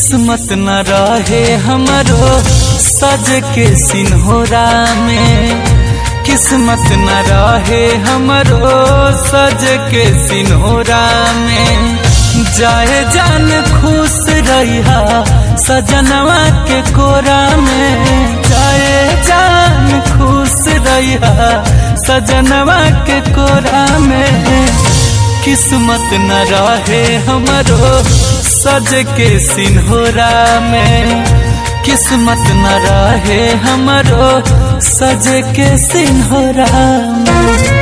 किस्मत न रहे हमरो सज के सिन्होरा में, किस्मत न रहे हमरो सज के सिन्होरा में। जाए जान खुश रहिया सजनवा के कोरा में, जाए जान खुश रहिया सजनवा के कोरा में। किस्मत न रहे हमरो सज के सिन्होरा में, किस्मत न रहे हमरो सज के सिन्होरा में।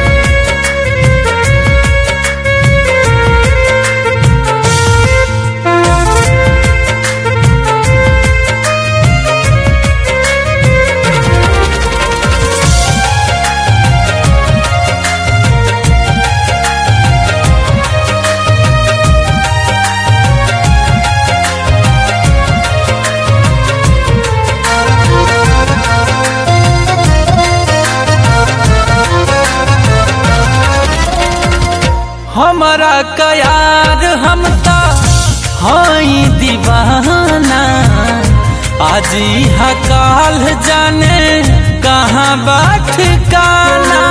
हमारा कयार हम ता हाई दीवाना, आज यहाँ काल जाने कहाँ बाट काना।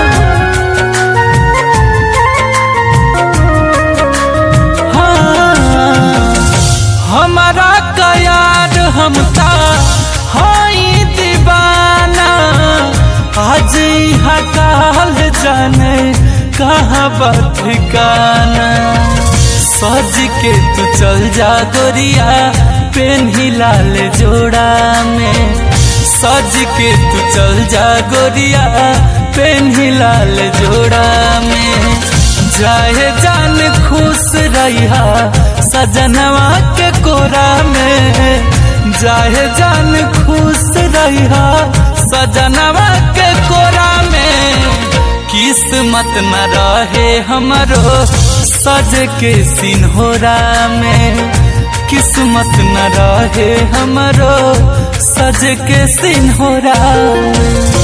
हाँ, हमारा कयार हम ता हाई दीवाना, आज यहाँ काल जाने कहाँ बात ठिकाना। सज के तू चल जा गोरिया पेन्ही लाल जोड़ा में, सज के तू चल जा गोरिया पेन्ही लाल जोड़ा में। जाए जान खुश रहिया सजनवा के कोरा में, जाए जान खुश रहिया सजनवा के कोरा में। किस्मत न रहे हमरो सज के सिन्होरा में, किस्मत न रहे हमरो सज के सिन्होरा में।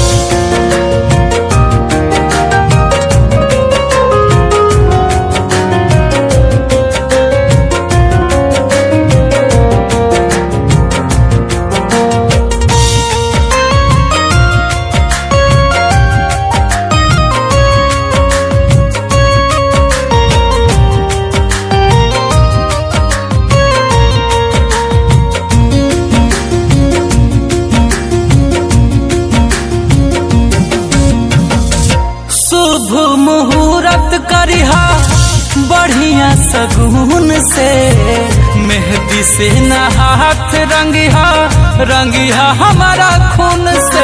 शुभ मुहूर्त करिहा बढ़िया सगुन से, मेहंदी से ना हाथ रंगिहा रंगिहा हमारा खून से।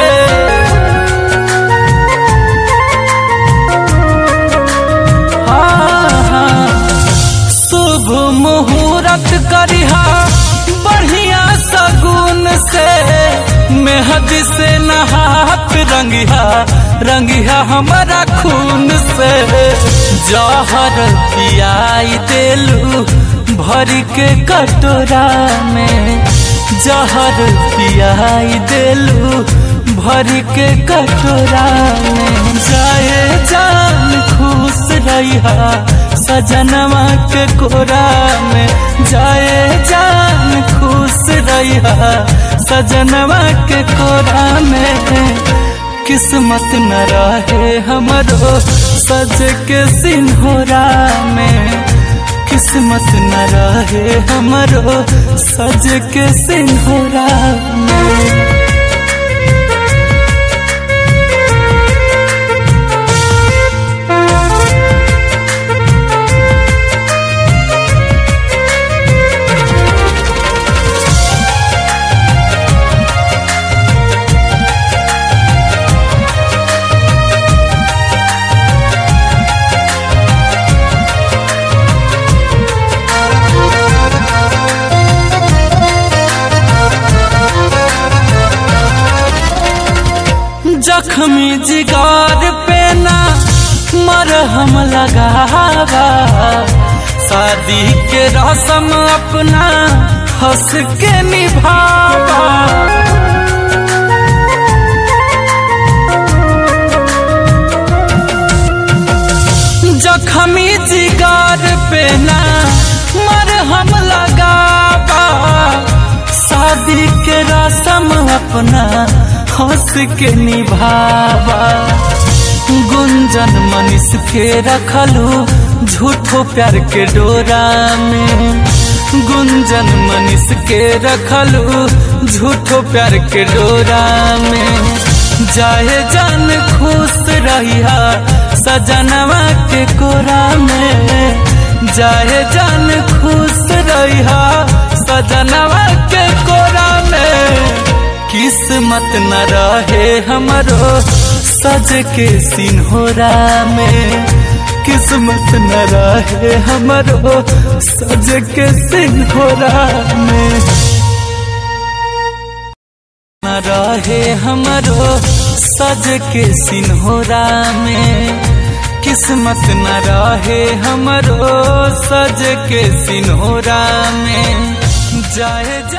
हाँ, शुभ मुहूर्त करिहा बढ़िया सगुन से, मेहंदी से ना हाथ रंगिहा रंगिहा हमारा खून से। जहर पियाई देलू भर के कटोरा में, जहर पियाई देलू भर के कटोरा में। जाए जान खुश रहिया सजनवा के कोरा में, जाए जान खुश रहिया सजनवा के कोरा में। किस्मत न रहे हमरो सज के सिन्होरा में, किस्मत न रहे हमरो सज के सिन्होरा में। जख्मी जिगार पे ना मरहम लगावा, शादी के रस्म अपना हंस के निभावा। जख्मी जिगार पे ना मरहम लगावा, शादी के रस्म अपना हंस के निभावा। गुंजन मनीष के रखलू झूठो प्यार के डोरा में, गुंजन मनीष के रखलू झूठो प्यार के डोरा में। जाए जान खुश रहिया सजनवा के कोरा में, जाए जान खुश रहिया सजनवा के कोरा में। किस्मत न रहे हमरो सज के सिन्होरा में, किस्मत न रहे हमरो सज के सिन्होरा में, न रहे हमरो सज के सिन्होरा में। किस्मत न रहे हमरो सज के सिन्होरा में। जाए